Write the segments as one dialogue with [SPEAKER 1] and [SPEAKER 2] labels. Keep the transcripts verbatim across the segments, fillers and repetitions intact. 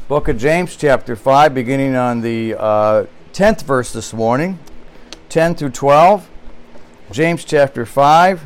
[SPEAKER 1] Book of James, chapter five, beginning on the uh, tenth verse this morning, ten through twelve. James chapter five,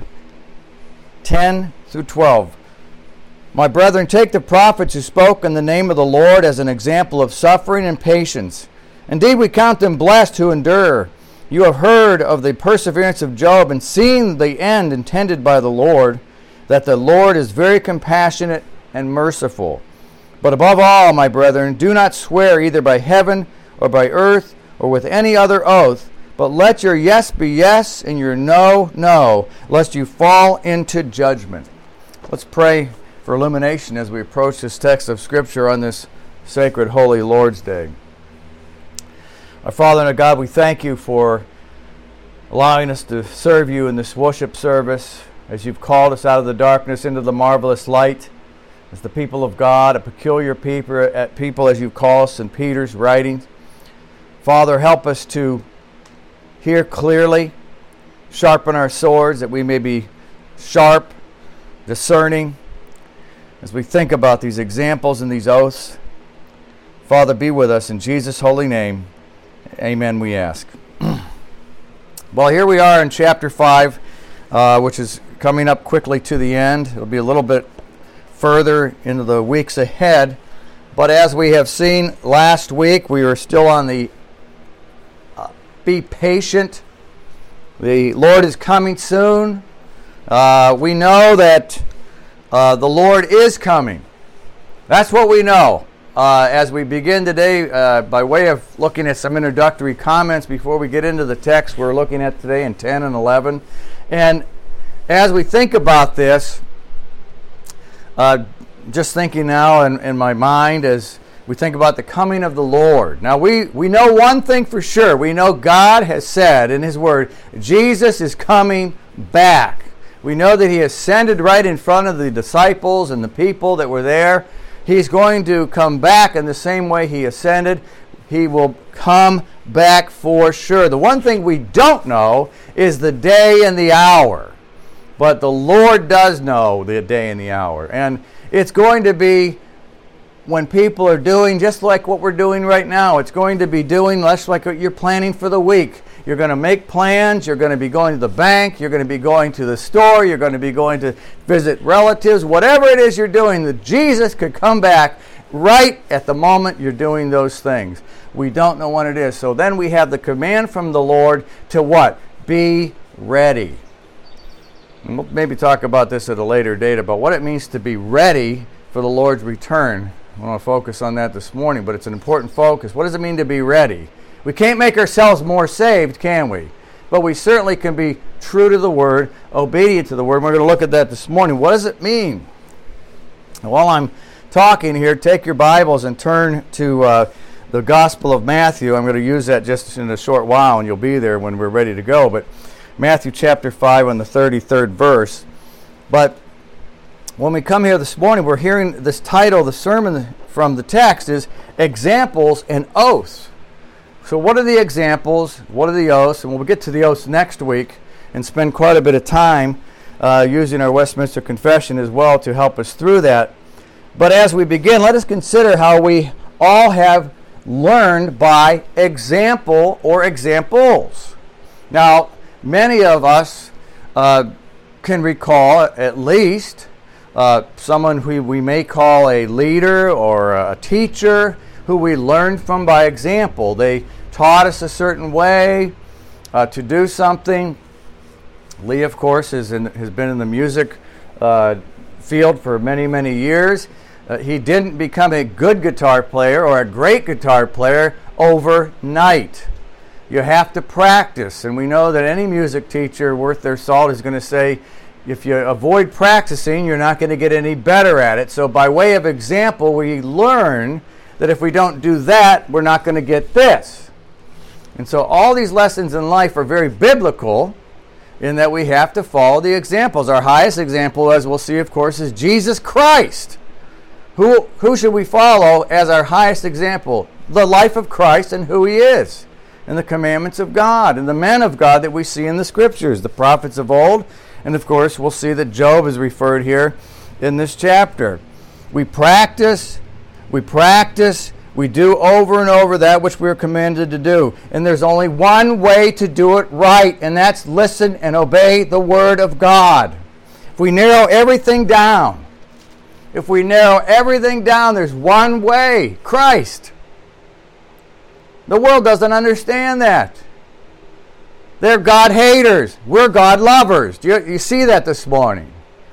[SPEAKER 1] ten through twelve. My brethren, take the prophets who spoke in the name of the Lord as an example of suffering and patience. Indeed, we count them blessed who endure. You have heard of the perseverance of Job and seen the end intended by the Lord, that the Lord is very compassionate and merciful. But above all, my brethren, do not swear either by heaven or by earth or with any other oath, but let your yes be yes and your no, no, lest you fall into judgment. Let's pray for illumination as we approach this text of Scripture on this sacred Holy Lord's Day. Our Father and our God, we thank you for allowing us to serve you in this worship service as you've called us out of the darkness into the marvelous light. As the people of God, a peculiar people, at people as you call us in Peter's writings. Father, help us to hear clearly, sharpen our swords, that we may be sharp, discerning, as we think about these examples and these oaths. Father, be with us in Jesus' holy name. Amen, we ask. Well, here we are in chapter five, uh, which is coming up quickly to the end. It'll be a little bit further into the weeks ahead. But as we have seen last week, we are still on the uh, be patient. The Lord is coming soon. Uh, we know that uh, the Lord is coming. That's what we know. Uh, as we begin today, uh, by way of looking at some introductory comments before we get into the text we're looking at today in ten and eleven. And as we think about this, Uh, just thinking now in, in my mind as we think about the coming of the Lord. Now, we, we know one thing for sure. We know God has said in His Word, Jesus is coming back. We know that He ascended right in front of the disciples and the people that were there. He's going to come back in the same way He ascended. He will come back for sure. The one thing we don't know is the day and the hour. But the Lord does know the day and the hour. And it's going to be when people are doing just like what we're doing right now. It's going to be doing less like what you're planning for the week. You're going to make plans. You're going to be going to the bank. You're going to be going to the store. You're going to be going to visit relatives. Whatever it is you're doing, that Jesus could come back right at the moment you're doing those things. We don't know when it is. So then we have the command from the Lord to what? Be ready. And we'll maybe talk about this at a later date, about what it means to be ready for the Lord's return. I want to focus on that this morning, but it's an important focus. What does it mean to be ready? We can't make ourselves more saved, can we? But we certainly can be true to the Word, obedient to the Word. And we're going to look at that this morning. What does it mean? And while I'm talking here, take your Bibles and turn to uh, the Gospel of Matthew. I'm going to use that just in a short while, and you'll be there when we're ready to go. But Matthew chapter five on the thirty-third verse. But when we come here this morning, we're hearing this title, the sermon from the text is Examples and Oaths. So what are the examples? What are the oaths? And we'll get to the oaths next week and spend quite a bit of time uh, using our Westminster Confession as well to help us through that. But as we begin, let us consider how we all have learned by example or examples. Now, many of us uh, can recall at least uh, someone who we may call a leader or a teacher who we learned from by example. They taught us a certain way uh, to do something. Lee, of course, is in, has been in the music uh, field for many, many years. Uh, he didn't become a good guitar player or a great guitar player overnight. You have to practice, and we know that any music teacher worth their salt is going to say, if you avoid practicing, you're not going to get any better at it. So by way of example, we learn that if we don't do that, we're not going to get this. And so all these lessons in life are very biblical in that we have to follow the examples. Our highest example, as we'll see, of course, is Jesus Christ. Who, who should we follow as our highest example? The life of Christ and who He is, and the commandments of God, and the men of God that we see in the Scriptures, the prophets of old. And of course, we'll see that Job is referred here in this chapter. We practice We practice, we do over and over that which we are commanded to do. And there's only one way to do it right, and that's listen and obey the Word of God. If we narrow everything down, if we narrow everything down, there's one way, Christ. The world doesn't understand that. They're God haters. We're God lovers. Do you, you see that this morning?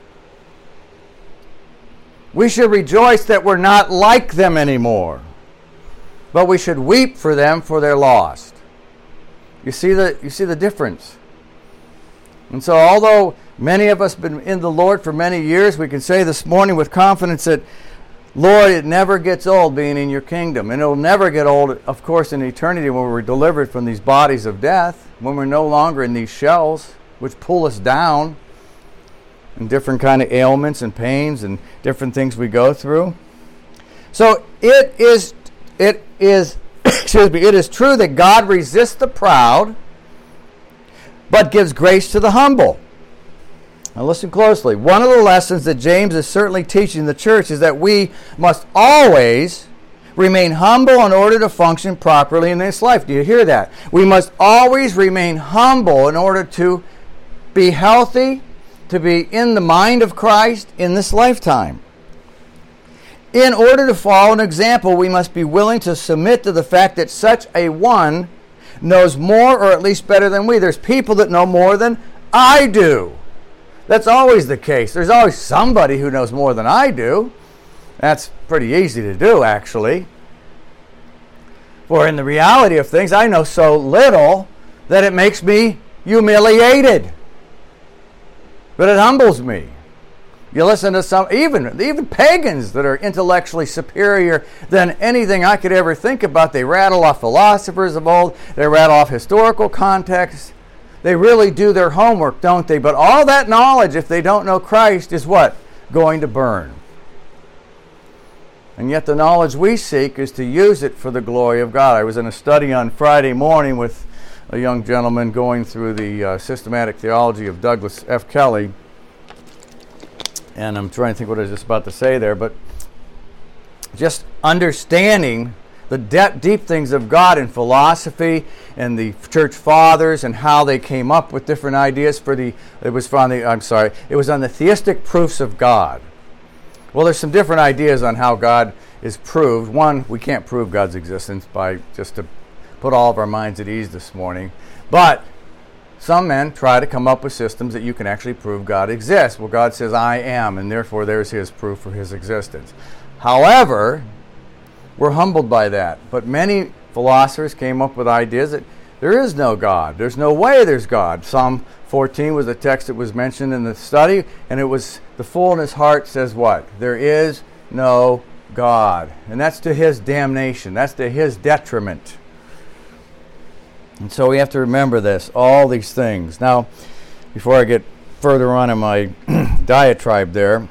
[SPEAKER 1] We should rejoice that we're not like them anymore. But we should weep for them, for they're lost. You see the, you see the difference? And so although many of us have been in the Lord for many years, we can say this morning with confidence that, Lord, it never gets old being in your kingdom. And it will never get old, of course, in eternity when we're delivered from these bodies of death, when we're no longer in these shells, which pull us down, and different kind of ailments and pains and different things we go through. So it is, it is, excuse me, it is true that God resists the proud, but gives grace to the humble. Now listen closely. One of the lessons that James is certainly teaching the church is that we must always remain humble in order to function properly in this life. Do you hear that? We must always remain humble in order to be healthy, to be in the mind of Christ in this lifetime. In order to follow an example, we must be willing to submit to the fact that such a one knows more, or at least better than we. There's people that know more than I do. That's always the case. There's always somebody who knows more than I do. That's pretty easy to do, actually. For in the reality of things, I know so little that it makes me humiliated. But it humbles me. You listen to some, even, even pagans that are intellectually superior than anything I could ever think about. They rattle off philosophers of old. They rattle off historical context. They really do their homework, don't they? But all that knowledge, if they don't know Christ, is what? Going to burn. And yet the knowledge we seek is to use it for the glory of God. I was in a study on Friday morning with a young gentleman going through the uh, systematic theology of Douglas F. Kelly. And I'm trying to think what I was just about to say there, but just understanding the de- deep things of God in philosophy and the church fathers and how they came up with different ideas for the, it was from the, I'm sorry, it was on the theistic proofs of God. Well, there's some different ideas on how God is proved. One, we can't prove God's existence by just to put all of our minds at ease this morning. But some men try to come up with systems that you can actually prove God exists. Well, God says, I am, and therefore there's his proof for his existence. However, we're humbled by that. But many philosophers came up with ideas that there is no God. There's no way there's God. Psalm fourteen was a text that was mentioned in the study, and it was, the fool in his heart says what? There is no God. And that's to his damnation. That's to his detriment. And so we have to remember this, all these things. Now, before I get further on in my diatribe there,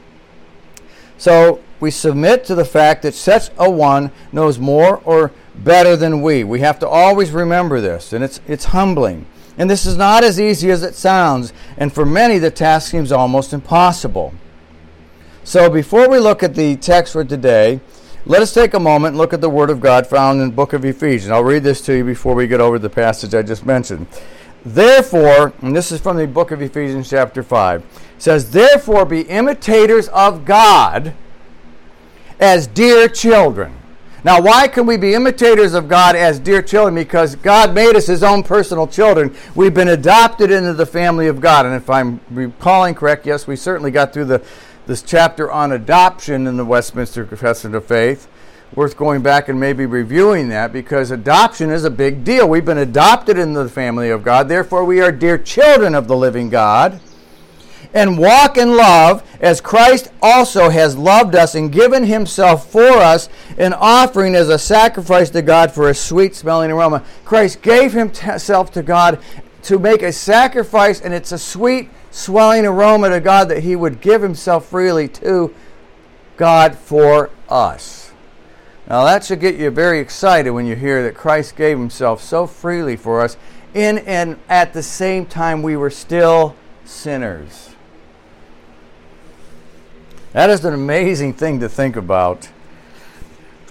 [SPEAKER 1] so we submit to the fact that such a one knows more or better than we. We have to always remember this, and it's it's humbling. And this is not as easy as it sounds, and for many the task seems almost impossible. So before we look at the text for today, let us take a moment and look at the Word of God found in the book of Ephesians. I'll read this to you before we get over the passage I just mentioned. Therefore, and this is from the book of Ephesians chapter five, it says, therefore be imitators of God as dear children. Now, why can we be imitators of God as dear children? Because God made us his own personal children. We've been adopted into the family of God. And if I'm recalling correct, yes, we certainly got through the this chapter on adoption in the Westminster Confession of Faith. Worth going back and maybe reviewing that, because adoption is a big deal. We've been adopted into the family of God. Therefore, we are dear children of the living God. And walk in love as Christ also has loved us and given himself for us, an offering as a sacrifice to God for a sweet-smelling aroma. Christ gave himself to God to make a sacrifice, and it's a sweet swelling aroma to God that he would give himself freely to God for us. Now that should get you very excited when you hear that Christ gave himself so freely for us, in and at the same time we were still sinners. That is an amazing thing to think about.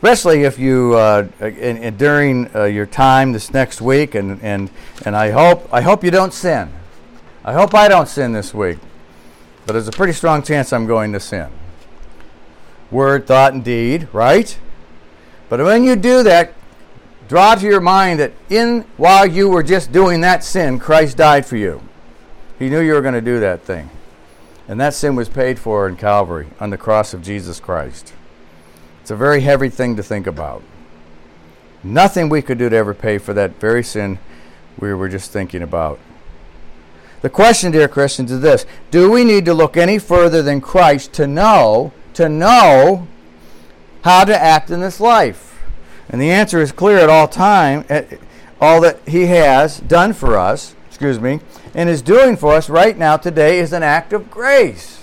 [SPEAKER 1] especially if you uh, in, in, during uh, your time this next week, and and and I hope I hope you don't sin. I hope I don't sin this week, but there's a pretty strong chance I'm going to sin. Word, thought, and deed, right? But when you do that, draw to your mind that in while you were just doing that sin, Christ died for you. He knew you were going to do that thing. And that sin was paid for in Calvary on the cross of Jesus Christ. It's a very heavy thing to think about. Nothing we could do to ever pay for that very sin we were just thinking about. The question, dear Christians, is this: do we need to look any further than Christ to know, to know how to act in this life? And the answer is clear at all time. All that He has done for us, excuse me, and is doing for us right now today is an act of grace.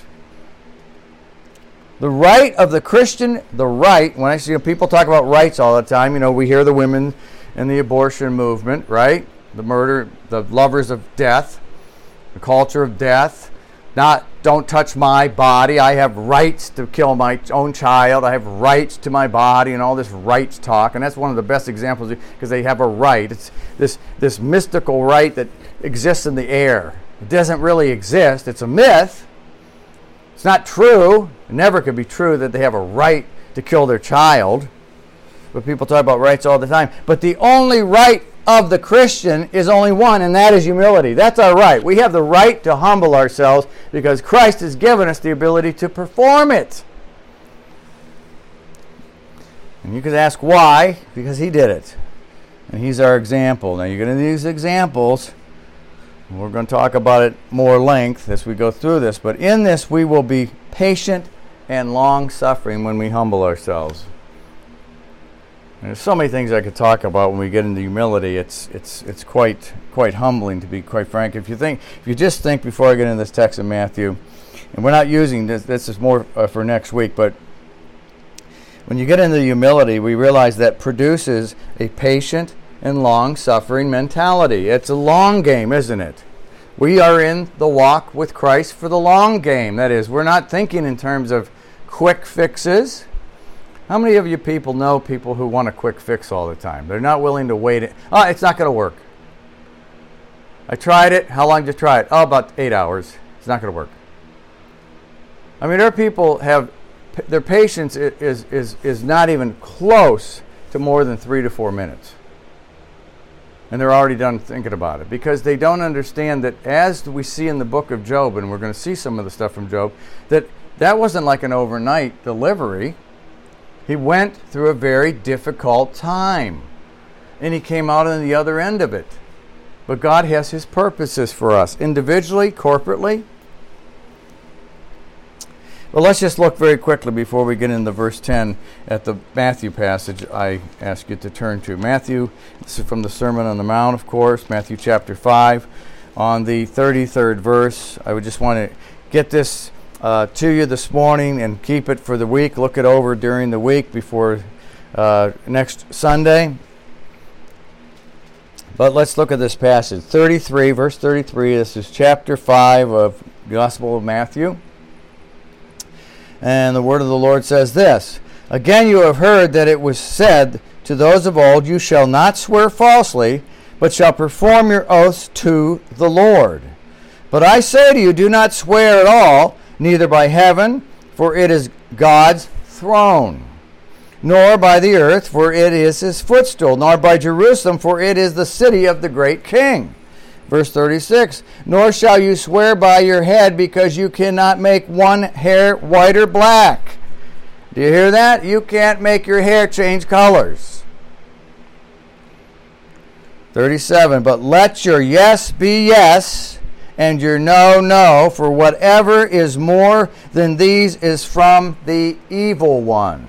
[SPEAKER 1] The right of the Christian, the right, when I see people talk about rights all the time, you know, we hear the women and the abortion movement, right? The murder, the lovers of death, the culture of death. Not, don't touch my body. I have rights to kill my own child. I have rights to my body, and all this rights talk. And that's one of the best examples because they have a right. It's this, this mystical right that exists in the air. It doesn't really exist. It's a myth. It's not true. It never could be true that they have a right to kill their child. But people talk about rights all the time. But the only right of the Christian is only one, and that is humility. That's our right. We have the right to humble ourselves because Christ has given us the ability to perform it. And you could ask why? Because He did it. And He's our example. Now you're going to use examples. We're going to talk about it more length as we go through this. But in this we will be patient and long-suffering when we humble ourselves. There's so many things I could talk about when we get into humility. It's it's it's quite quite humbling, to be quite frank. If you think, if you just think before I get into this text of Matthew, and we're not using this. This is more uh, for next week. But when you get into humility, we realize that produces a patient and long-suffering mentality. It's a long game, isn't it? We are in the walk with Christ for the long game. That is, we're not thinking in terms of quick fixes. How many of you people know people who want a quick fix all the time? They're not willing to wait. It. Oh, it's not going to work. I tried it. How long did you try it? Oh, about eight hours. It's not going to work. I mean, there are people have their patience is is is not even close to more than three to four minutes, and they're already done thinking about it because they don't understand that, as we see in the book of Job, and we're going to see some of the stuff from Job, that that wasn't like an overnight delivery. He went through a very difficult time, and he came out on the other end of it. But God has His purposes for us, individually, corporately. Well, let's just look very quickly before we get into verse ten at the Matthew passage I ask you to turn to. Matthew, this is from the Sermon on the Mount, of course, Matthew chapter five, on the thirty-third verse. I would just want to get this Uh, to you this morning and keep it for the week. Look it over during the week before uh, next Sunday. But let's look at this passage. thirty-three, verse thirty-three. This is chapter five of the Gospel of Matthew. And the word of the Lord says this: Again you have heard that it was said to those of old, You shall not swear falsely, but shall perform your oaths to the Lord. But I say to you, do not swear at all, neither by heaven, for it is God's throne, nor by the earth, for it is His footstool, nor by Jerusalem, for it is the city of the great King. Verse thirty-six, Nor shall you swear by your head, because you cannot make one hair white or black. Do you hear that? You can't make your hair change colors. thirty-seven, But let your yes be yes, and your no, no, for whatever is more than these is from the evil one.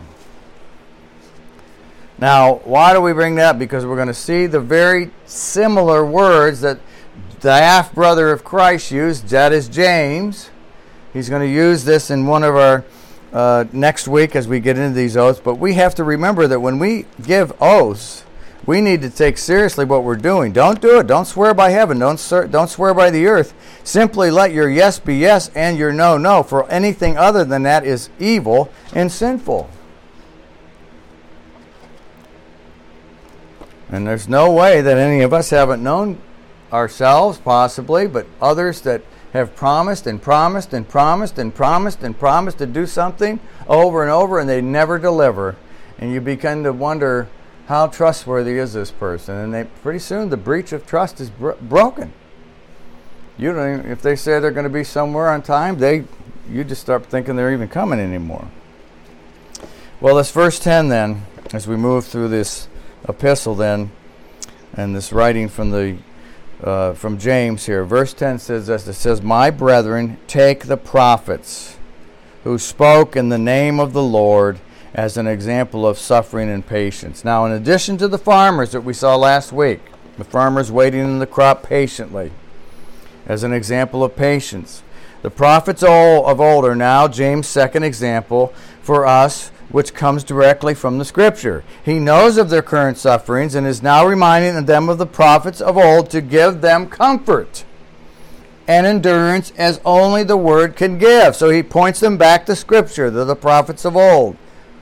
[SPEAKER 1] Now, why do we bring that up? Because we're going to see the very similar words that the half-brother of Christ used, that is James. He's going to use this in one of our uh, next week as we get into these oaths. But we have to remember that when we give oaths, we need to take seriously what we're doing. Don't do it. Don't swear by heaven. Don't swear, don't swear by the earth. Simply let your yes be yes and your no, no. For anything other than that is evil and sinful. And there's no way that any of us haven't known ourselves, possibly, but others that have promised and promised and promised and promised and promised to do something over and over, and they never deliver. And you begin to wonder, how trustworthy is this person? And they, pretty soon the breach of trust is bro- broken. You don't even, if they say they're going to be somewhere on time, they you just start thinking they're even coming anymore. Well, this verse ten then, as we move through this epistle then, and this writing from the uh, from James here, verse ten says this. It says, "My brethren, take the prophets who spoke in the name of the Lord as an example of suffering and patience." Now, in addition to the farmers that we saw last week, the farmers waiting in the crop patiently, as an example of patience, the prophets all of old are now James' second example for us, which comes directly from the Scripture. He knows of their current sufferings and is now reminding them of the prophets of old to give them comfort and endurance as only the Word can give. So he points them back to Scripture, to the prophets of old.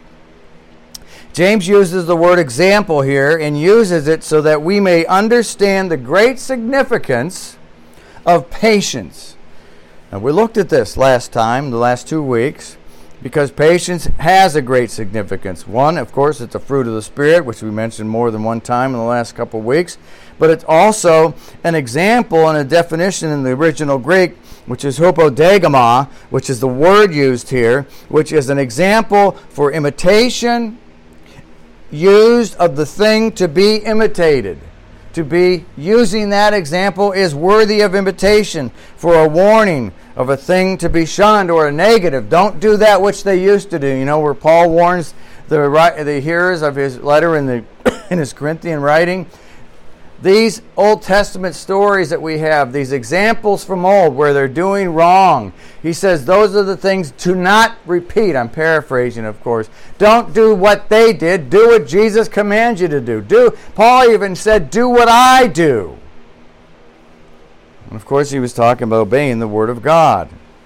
[SPEAKER 1] James uses the word example here and uses it so that we may understand the great significance of patience. Now, we looked at this last time, the last two weeks, because patience has a great significance. One, of course, it's a fruit of the Spirit, which we mentioned more than one time in the last couple of weeks, but it's also an example and a definition in the original Greek, which is hupodegama, which is the word used here, which is an example for imitation, used of the thing to be imitated. To be using that example is worthy of imitation, for a warning of a thing to be shunned or a negative. Don't do that which they used to do. You know, where Paul warns the the hearers of his letter in the in his Corinthian writing. These Old Testament stories that we have, these examples from old where they're doing wrong, he says those are the things to not repeat. I'm paraphrasing, of course. Don't do what they did. Do what Jesus commands you to do. Do. Paul even said, do what I do. And of course, he was talking about obeying the Word of God.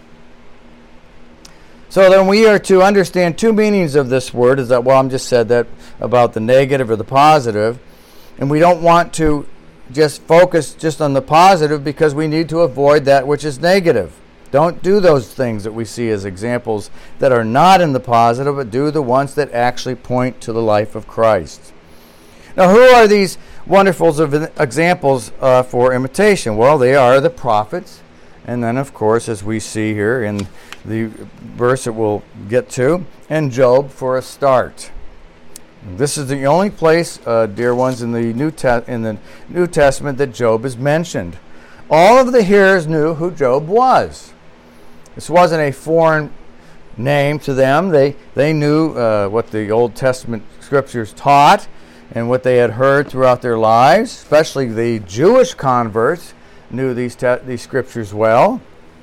[SPEAKER 1] So then we are to understand two meanings of this word. Is that, well, I'm just said that about the negative or the positive. And we don't want to just focus just on the positive because we need to avoid that which is negative. Don't do those things that we see as examples that are not in the positive, but do the ones that actually point to the life of Christ. Now, who are these wonderful examples uh, for imitation? Well, they are the prophets. And then, of course, as we see here in the verse that we'll get to, and Job for a start. This is the only place, uh, dear ones, in the New Te- in the New Testament that Job is mentioned. All of the hearers knew who Job was. This wasn't a foreign name to them. They they knew uh, what the Old Testament scriptures taught and what they had heard throughout their lives. Especially the Jewish converts knew these te- these scriptures well.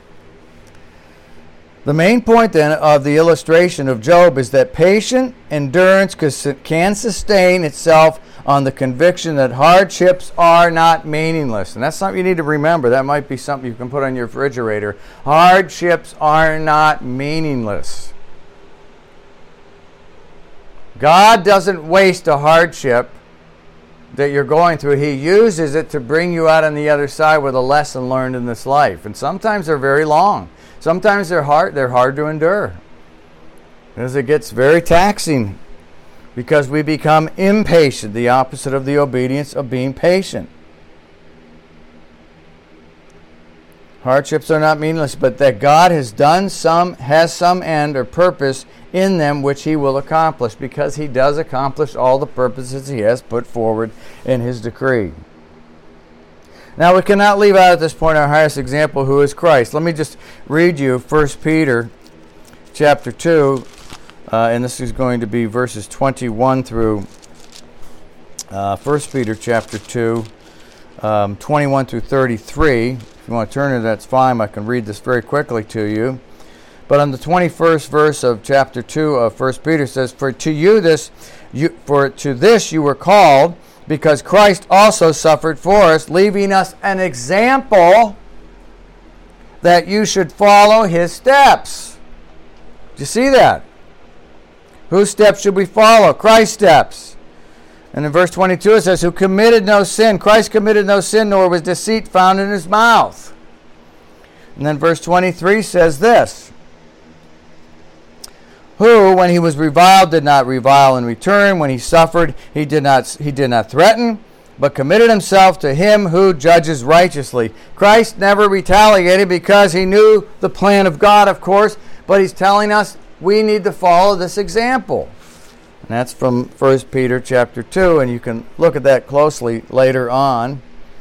[SPEAKER 1] The main point then of the illustration of Job is that patient endurance can sustain itself on the conviction that hardships are not meaningless. And that's something you need to remember. That might be something you can put on your refrigerator. Hardships are not meaningless. God doesn't waste a hardship that you're going through. He uses it to bring you out on the other side with a lesson learned in this life. And sometimes they're very long. Sometimes they're hard, they're hard to endure. As it gets very taxing because we become impatient, the opposite of the obedience of being patient. Hardships are not meaningless, but that God has done some, has some end or purpose in them which he will accomplish, because he does accomplish all the purposes he has put forward in his decree. Now, we cannot leave out at this point our highest example, who is Christ. Let me just read you First Peter chapter two, uh, and this is going to be verses twenty-one through uh, First Peter chapter two, um, twenty-one through thirty-three. If you want to turn it, that's fine. I can read this very quickly to you. But on the twenty-first verse of chapter two of First Peter says, "For to you this, you, for to this you were called, because Christ also suffered for us, leaving us an example that you should follow his steps." Do you see that? Whose steps should we follow? Christ's steps. And in verse twenty-two it says, who committed no sin. Christ committed no sin, nor was deceit found in his mouth. And then verse twenty-three says this, who, when he was reviled, did not revile in return. When he suffered, he did not, he did not threaten, but committed himself to him who judges righteously. Christ never retaliated because he knew the plan of God, of course, but he's telling us we need to follow this example. And that's from First Peter chapter two, and you can look at that closely later on.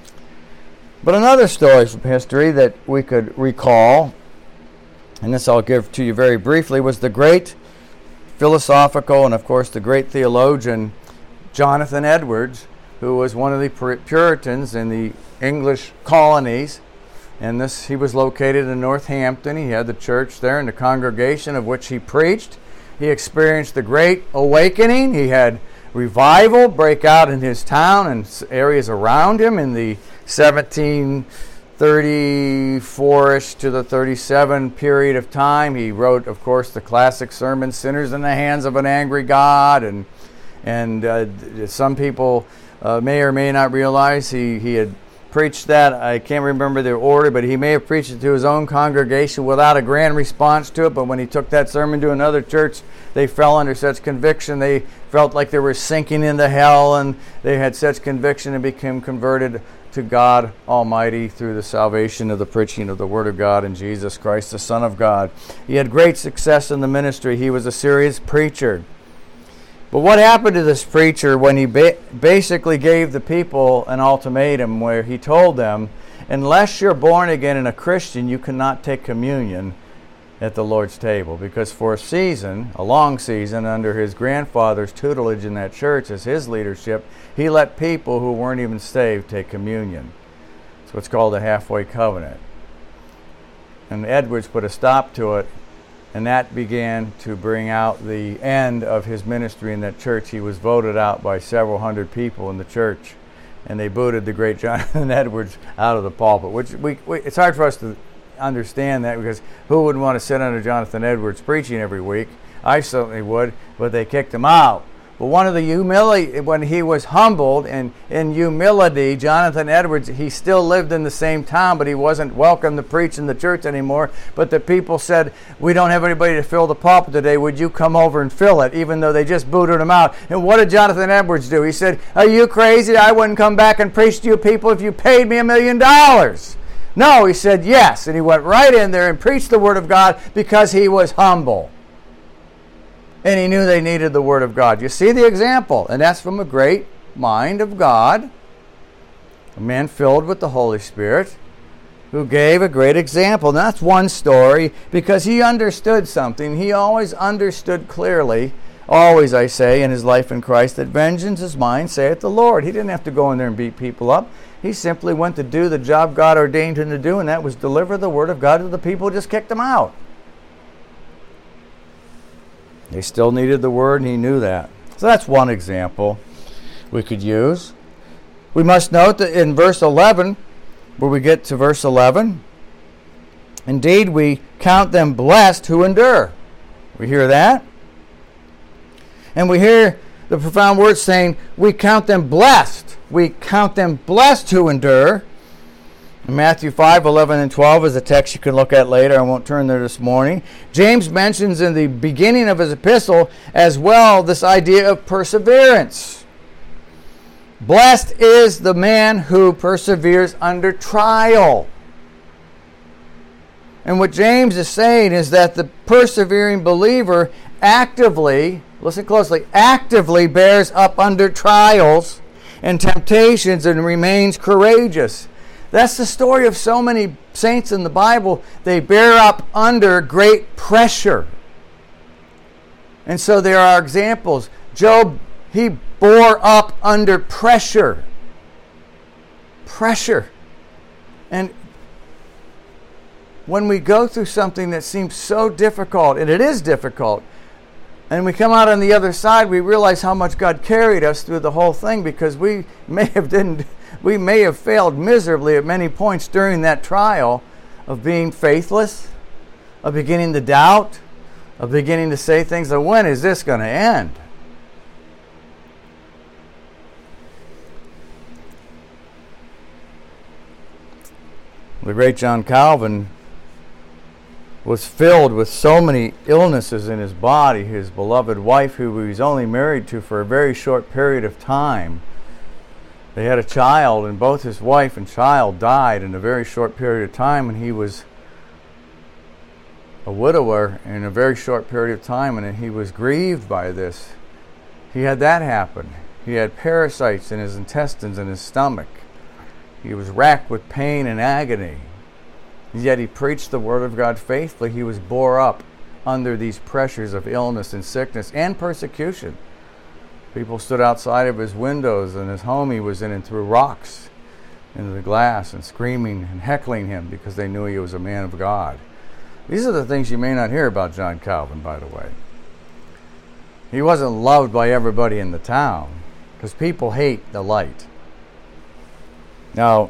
[SPEAKER 1] But another story from history that we could recall, and this I'll give to you very briefly, was the great philosophical and, of course, the great theologian Jonathan Edwards, who was one of the Puritans in the English colonies. And this, he was located in Northampton. He had the church there and the congregation of which he preached. He experienced the Great Awakening. He had revival break out in his town and areas around him in the seventeen thirty-four-ish to the thirty-seven period of time. He wrote, of course, the classic sermon, Sinners in the Hands of an Angry God. And and uh, some people uh, may or may not realize he, he had preached that. I can't remember the order, but he may have preached it to his own congregation without a grand response to it. But when he took that sermon to another church, they fell under such conviction. They felt like they were sinking into hell, and they had such conviction and became converted to God Almighty through the salvation of the preaching of the Word of God in Jesus Christ, the Son of God. He had great success in the ministry. He was a serious preacher. But what happened to this preacher when he ba- basically gave the people an ultimatum where he told them, unless you're born again and a Christian, you cannot take communion at the Lord's table? Because for a season, a long season, under his grandfather's tutelage in that church as his leadership, he let people who weren't even saved take communion. It's what's called the halfway covenant. And Edwards put a stop to it, and that began to bring out the end of his ministry in that church. He was voted out by several hundred people in the church, and they booted the great Jonathan Edwards out of the pulpit, which we, we it's hard for us to understand that, because who wouldn't want to sit under Jonathan Edwards preaching every week? I certainly would, but they kicked him out. But one of the humility, when he was humbled and in humility, Jonathan Edwards, he still lived in the same town, but he wasn't welcome to preach in the church anymore. But the people said, we don't have anybody to fill the pulpit today. Would you come over and fill it? Even though they just booted him out. And what did Jonathan Edwards do? He said, are you crazy? I wouldn't come back and preach to you people if you paid me a million dollars. No, he said yes. And he went right in there and preached the Word of God because he was humble. And he knew they needed the Word of God. You see the example. And that's from a great mind of God, a man filled with the Holy Spirit, who gave a great example. And that's one story, because he understood something. He always understood clearly, always I say, in his life in Christ, that vengeance is mine, saith the Lord. He didn't have to go in there and beat people up. He simply went to do the job God ordained him to do, and that was deliver the Word of God to the people who just kicked him out. They still needed the Word, and he knew that. So that's one example we could use. We must note that in verse eleven, where we get to verse eleven, indeed we count them blessed who endure. We hear that? And we hear the profound words saying, we count them blessed. We count them blessed who endure. In Matthew five, eleven, and twelve is a text you can look at later. I won't turn there this morning. James mentions in the beginning of his epistle as well this idea of perseverance. Blessed is the man who perseveres under trial. And what James is saying is that the persevering believer actively, listen closely, actively bears up under trials and temptations and remains courageous. That's the story of so many saints in the Bible. They bear up under great pressure. And so there are examples. Job, he bore up under pressure. Pressure. And when we go through something that seems so difficult, and it is difficult, and we come out on the other side, we realize how much God carried us through the whole thing, because we may have didn't we may have failed miserably at many points during that trial of being faithless, of beginning to doubt, of beginning to say things like, when is this going to end? the great John Calvin was filled with so many illnesses in his body. His beloved wife, who he was only married to for a very short period of time, they had a child, and both his wife and child died in a very short period of time, and he was a widower in a very short period of time, and he was grieved by this. He had that happen. He had parasites in his intestines and his stomach. He was racked with pain and agony. Yet he preached the Word of God faithfully. He was bore up under these pressures of illness and sickness and persecution. People stood outside of his windows and his home he was in and threw rocks into the glass and screaming and heckling him because they knew he was a man of God. These are the things you may not hear about John Calvin, by the way. He wasn't loved by everybody in the town because people hate the light. Now,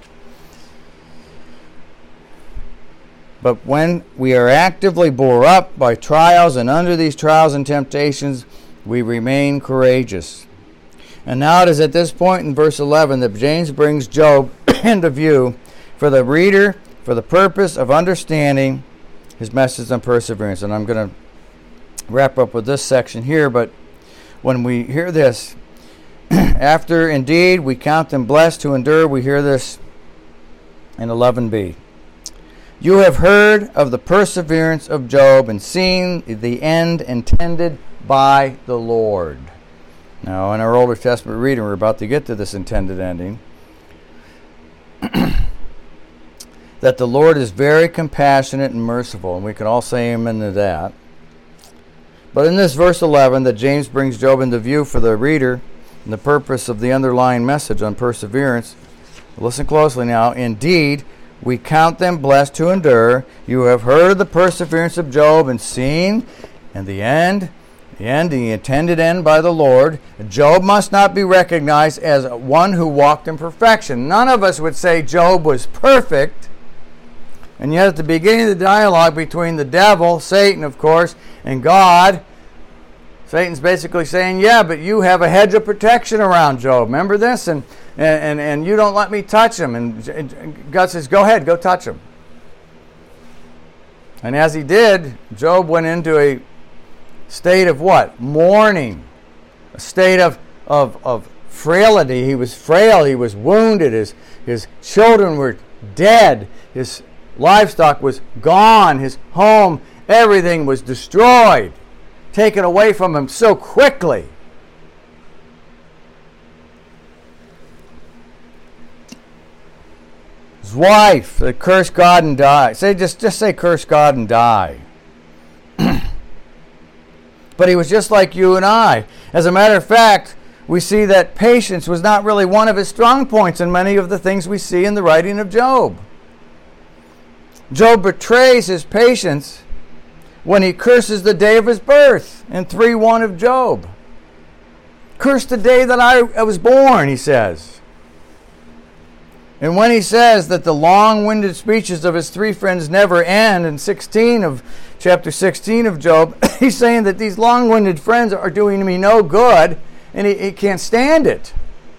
[SPEAKER 1] but when we are actively bore up by trials, and under these trials and temptations, we remain courageous. And now it is at this point in verse eleven that James brings Job into view for the reader, for the purpose of understanding his message on perseverance. And I'm going to wrap up with this section here, but when we hear this, after indeed we count them blessed who endure, we hear this in eleven b. You have heard of the perseverance of Job and seen the end intended by the Lord. Now, in our Older Testament reading, we're about to get to this intended ending. That the Lord is very compassionate and merciful, and we can all say amen to that. But in this verse eleven, that James brings Job into view for the reader and the purpose of the underlying message on perseverance, listen closely now. Indeed, we count them blessed who endure. You have heard of the perseverance of Job and seen, and the end, the end, the intended end by the Lord. Job must not be recognized as one who walked in perfection. None of us would say Job was perfect. And yet at the beginning of the dialogue between the devil, Satan of course, and God, Satan's basically saying, yeah, but you have a hedge of protection around Job. Remember this? And and, and, and you don't let me touch him. And, and God says, go ahead, go touch him. And as he did, Job went into a state of what? Mourning. A state of, of, of frailty. He was frail. He was wounded. His, his children were dead. His livestock was gone. His home, everything was destroyed. Taken away from him so quickly. His wife, that curse God and die. Say just, just say curse God and die. But he was just like you and I. As a matter of fact, we see that patience was not really one of his strong points in many of the things we see in the writing of Job. Job betrays his patience when he curses the day of his birth in three one of Job. Curse the day that I, I was born, he says. And when he says that the long-winded speeches of his three friends never end in sixteen of chapter sixteen of Job, he's saying that these long-winded friends are doing me no good, and he, he can't stand it.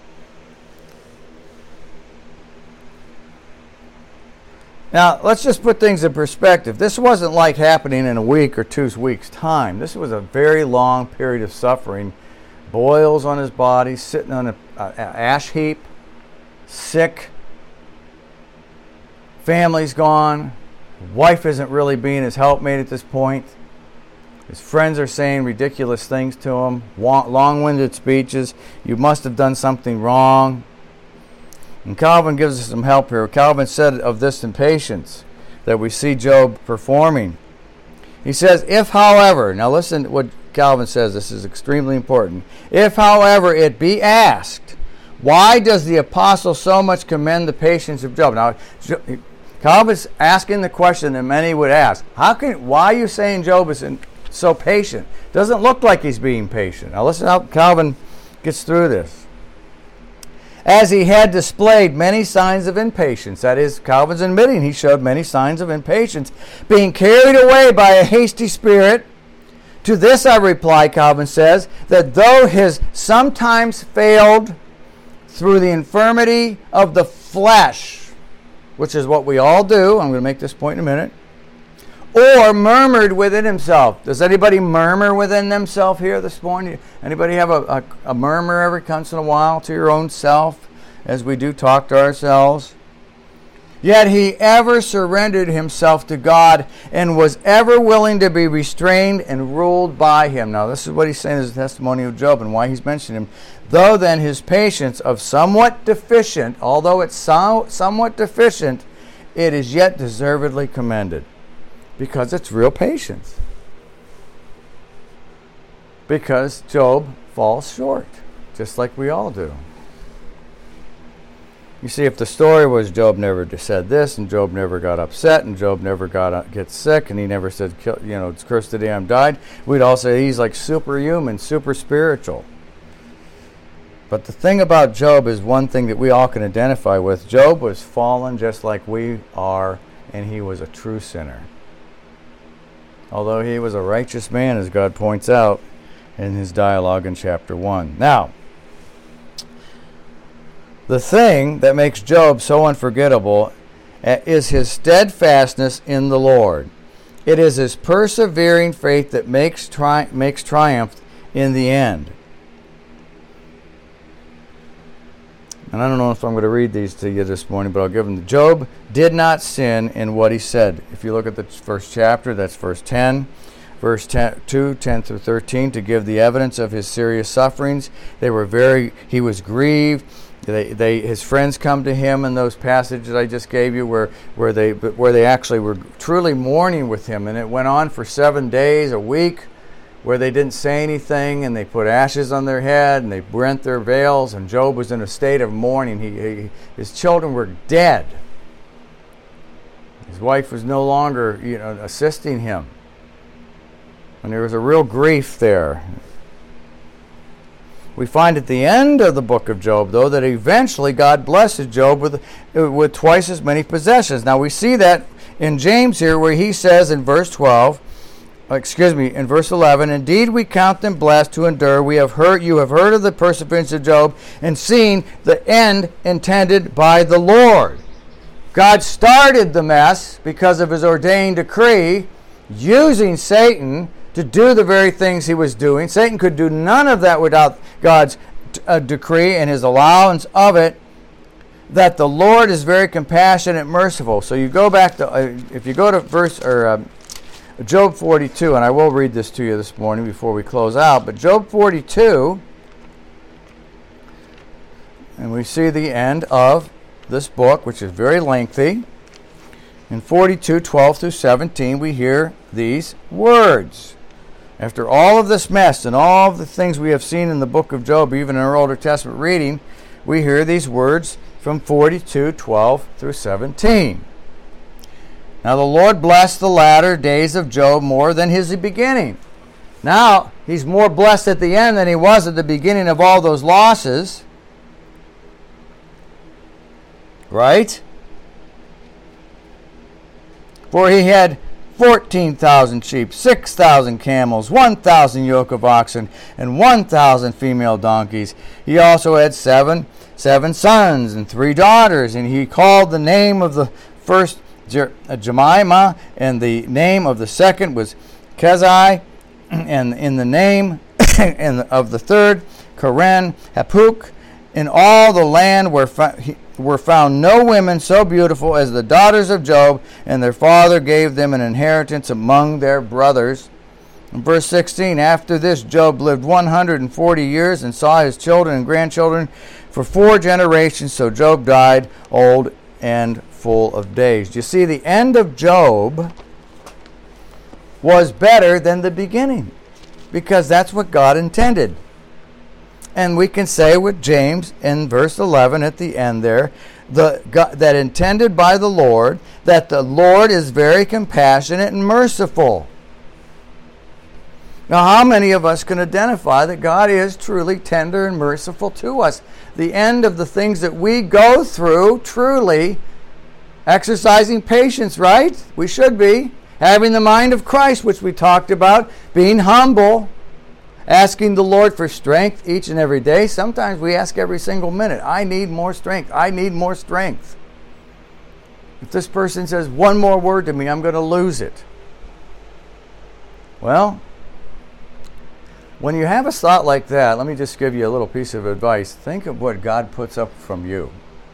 [SPEAKER 1] Now, let's just put things in perspective. This wasn't like happening in a week or two weeks' time. This was a very long period of suffering. Boils on his body, sitting on an ash heap, sick. Family's gone. Wife isn't really being his helpmate at this point. His friends are saying ridiculous things to him, long-winded speeches. You must have done something wrong. And Calvin gives us some help here. Calvin said of this impatience that we see Job performing. He says, if however, now listen to what Calvin says, this is extremely important. If however it be asked, why does the apostle so much commend the patience of Job? Now, Calvin's asking the question that many would ask. How can, why are you saying Job is so patient? Doesn't look like he's being patient. Now listen how Calvin gets through this. As he had displayed many signs of impatience, that is, Calvin's admitting he showed many signs of impatience, being carried away by a hasty spirit. To this I reply, Calvin says, that though his sometimes failed through the infirmity of the flesh, which is what we all do. I'm going to make this point in a minute. Or murmured within himself. Does anybody murmur within themselves here this morning? Anybody have a, a, a murmur every once in a while to your own self, as we do talk to ourselves? Yet he ever surrendered himself to God and was ever willing to be restrained and ruled by him. Now, this is what he's saying is the testimony of Job and why he's mentioning him. Though then his patience of somewhat deficient, although it's so, somewhat deficient, it is yet deservedly commended. Because it's real patience. Because Job falls short, just like we all do. You see, if the story was Job never said this, and Job never got upset, and Job never got gets sick, and he never said, you know, it's cursed the day I'm died, we'd all say he's like superhuman, super spiritual. But the thing about Job is one thing that we all can identify with. Job was fallen just like we are, and he was a true sinner. Although he was a righteous man, as God points out in his dialogue in chapter one. Now, the thing that makes Job so unforgettable is his steadfastness in the Lord. It is his persevering faith that makes tri- makes triumph in the end. And I don't know if I'm going to read these to you this morning, but I'll give them. Job did not sin in what he said. If you look at the first chapter, that's verse ten. Verse ten, two, ten through thirteen, to give the evidence of his serious sufferings. They were very, he was grieved. They, they, his friends come to him in those passages I just gave you where, where, they, where they actually were truly mourning with him. And it went on for seven days, a week, where they didn't say anything, and they put ashes on their head, and they rent their veils, and Job was in a state of mourning. He, he, his children were dead. His wife was no longer, you know, assisting him. And there was a real grief there. We find at the end of the book of Job, though, that eventually God blesses Job with, with twice as many possessions. Now, we see that in James here, where he says in verse twelve, excuse me, in verse eleven, indeed we count them blessed who endure. We have heard, you have heard of the perseverance of Job and seen the end intended by the Lord. God started the mess because of his ordained decree, using Satan to do the very things he was doing. Satan could do none of that without God's uh, decree and his allowance of it, that the Lord is very compassionate and merciful. So you go back to, uh, if you go to verse, or uh, Job forty-two, and I will read this to you this morning before we close out, but Job forty-two, and we see the end of this book, which is very lengthy. In forty-two, twelve through seventeen, we hear these words. After all of this mess and all of the things we have seen in the book of Job, even in our Older Testament reading, we hear these words from forty-two, twelve through seventeen. Now the Lord blessed the latter days of Job more than his beginning. Now, he's more blessed at the end than he was at the beginning of all those losses. Right? For he had fourteen thousand sheep, six thousand camels, one thousand yoke of oxen, and one thousand female donkeys. He also had seven, seven sons and three daughters, and he called the name of the first Jemimah, and the name of the second was Kezai, and in the name of the third, Karen Hapuk. In all the land were, fa- were found no women so beautiful as the daughters of Job, and their father gave them an inheritance among their brothers. In verse sixteen, after this Job lived one hundred forty years and saw his children and grandchildren for four generations, so Job died old and full of days. You see, the end of Job was better than the beginning, because that's what God intended. And we can say with James in verse eleven at the end there, the God, that intended by the Lord, that the Lord is very compassionate and merciful. Now, how many of us can identify that God is truly tender and merciful to us? The end of the things that we go through, truly exercising patience, right? We should be. Having the mind of Christ, which we talked about. Being humble. Asking the Lord for strength each and every day. Sometimes we ask every single minute, I need more strength. I need more strength. If this person says one more word to me, I'm going to lose it. Well, when you have a thought like that, let me just give you a little piece of advice. Think of what God puts up from you.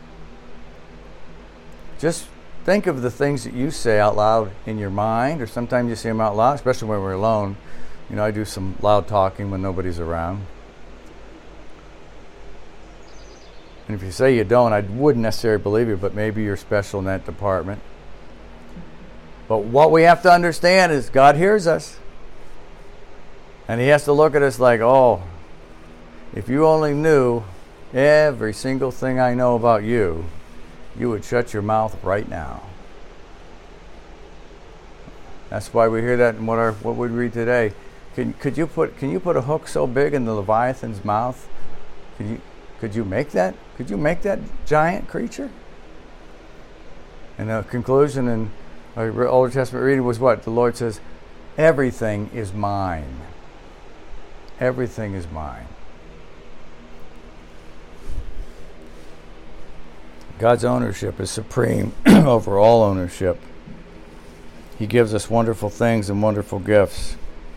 [SPEAKER 1] Just think of the things that you say out loud in your mind, or sometimes you say them out loud, especially when we're alone. You know, I do some loud talking when nobody's around. And if you say you don't, I wouldn't necessarily believe you, but maybe you're special in that department. But what we have to understand is God hears us. And he has to look at us like, oh, if you only knew every single thing I know about you, you would shut your mouth right now. That's why we hear that in what our what we read today. Can could you put can you put a hook so big in the Leviathan's mouth? Could you could you make that? Could you make that giant creature? And the conclusion in our Old Testament reading was what? The Lord says, everything is mine. Everything is mine. God's ownership is supreme over all ownership. He gives us wonderful things and wonderful gifts.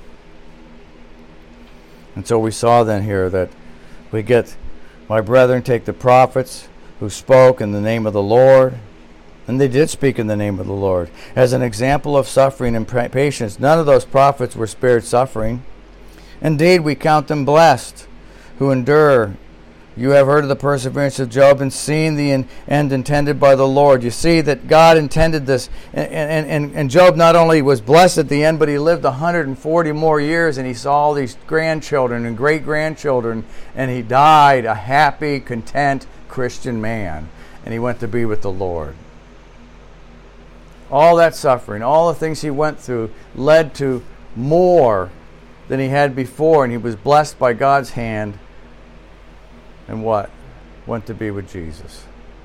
[SPEAKER 1] And so we saw then here that we get, my brethren, take the prophets who spoke in the name of the Lord, and they did speak in the name of the Lord, as an example of suffering and patience. None of those prophets were spared suffering. Indeed, we count them blessed who endure. You have heard of the perseverance of Job and seen the end intended by the Lord. You see that God intended this. And, and, and Job not only was blessed at the end, but he lived one hundred forty more years, and he saw all these grandchildren and great-grandchildren, and he died a happy, content Christian man. And he went to be with the Lord. All that suffering, all the things he went through led to more than he had before, and he was blessed by God's hand. And what? Went to be with Jesus.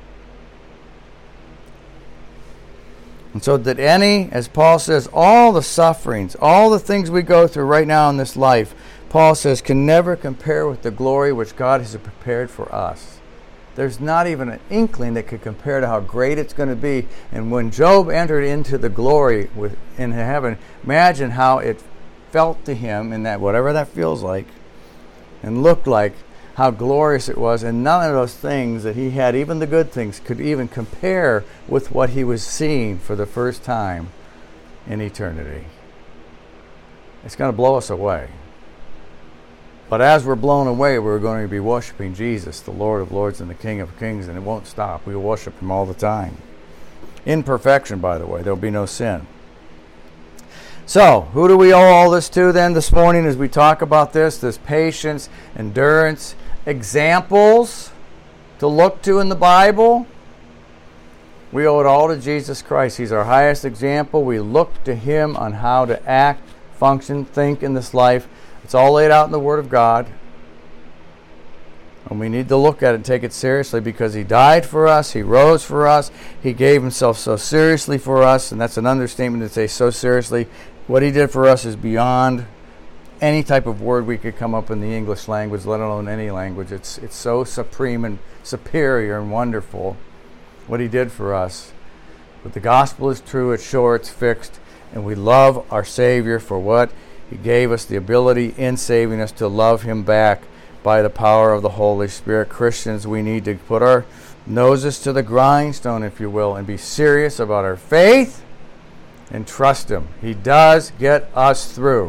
[SPEAKER 1] And so that any, as Paul says, all the sufferings, all the things we go through right now in this life, Paul says, can never compare with the glory which God has prepared for us. There's not even an inkling that could compare to how great it's going to be. And when Job entered into the glory with, in heaven, imagine how it felt to him in that, whatever that feels like, and looked like, how glorious it was. And none of those things that he had, even the good things, could even compare with what he was seeing for the first time in eternity. It's going to blow us away. But as we're blown away, we're going to be worshiping Jesus, the Lord of Lords and the King of Kings, and it won't stop. We will worship him all the time. In perfection, by the way. There will be no sin. So, who do we owe all this to then this morning as we talk about this? This patience, endurance, examples to look to in the Bible. We owe it all to Jesus Christ. He's our highest example. We look to him on how to act, function, think in this life. It's all laid out in the Word of God. And we need to look at it and take it seriously because he died for us. He rose for us. He gave himself so seriously for us. And that's an understatement to say so seriously. What he did for us is beyond any type of word we could come up in the English language, let alone any language. It's it's so supreme and superior and wonderful what he did for us. But the gospel is true, it's sure, it's fixed, and we love our Savior for what he gave us, the ability in saving us to love him back by the power of the Holy Spirit. Christians, we need to put our noses to the grindstone, if you will, and be serious about our faith and trust him. He does get us through.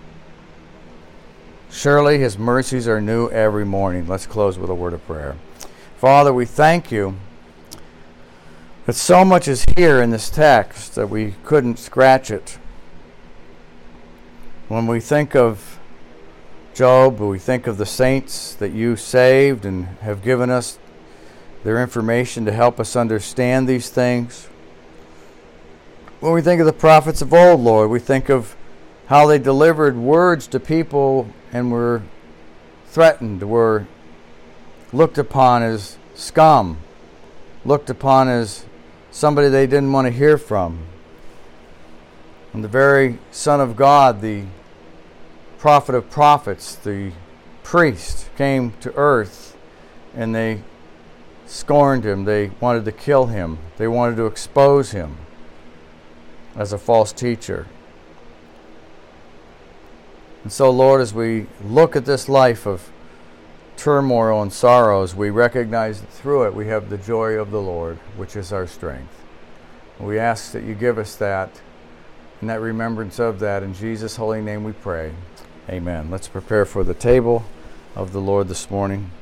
[SPEAKER 1] Surely his mercies are new every morning. Let's close with a word of prayer. Father, we thank you that so much is here in this text that we couldn't scratch it. When we think of Job, we think of the saints that you saved and have given us their information to help us understand these things. When we think of the prophets of old, Lord, we think of how they delivered words to people and were threatened, were looked upon as scum, looked upon as somebody they didn't want to hear from. And the very Son of God, the prophet of prophets, the priest, came to earth, and they scorned him. They wanted to kill him. They wanted to expose him as a false teacher. And so, Lord, as we look at this life of turmoil and sorrows, we recognize that through it we have the joy of the Lord, which is our strength. We ask that you give us that, and that remembrance of that. In Jesus' holy name we pray. Amen. Let's prepare for the table of the Lord this morning.